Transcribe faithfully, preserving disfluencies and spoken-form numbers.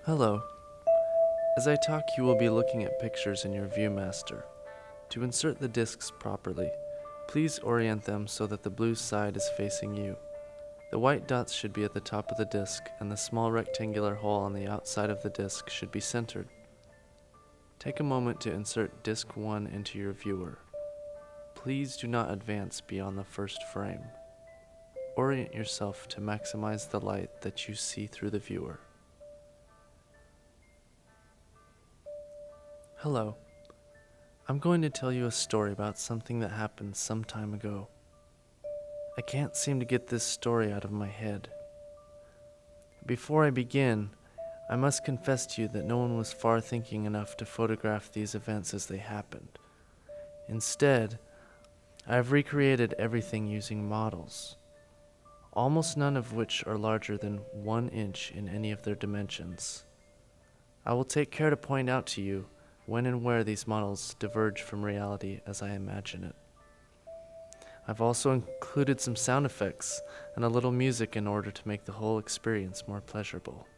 Hello. As I talk, you will be looking at pictures in your ViewMaster. To insert the discs properly, please orient them so that the blue side is facing you. The white dots should be at the top of the disc, and the small rectangular hole on the outside of the disc should be centered. Take a moment to insert disc one into your viewer. Please do not advance beyond the first frame. Orient yourself to maximize the light that you see through the viewer. Hello. I'm going to tell you a story about something that happened some time ago. I can't seem to get this story out of my head. Before I begin, I must confess to you that no one was far thinking enough to photograph these events as they happened. Instead, I have recreated everything using models, almost none of which are larger than one inch in any of their dimensions. I will take care to point out to you when and where these models diverge from reality as I imagine it. I've also included some sound effects and a little music in order to make the whole experience more pleasurable.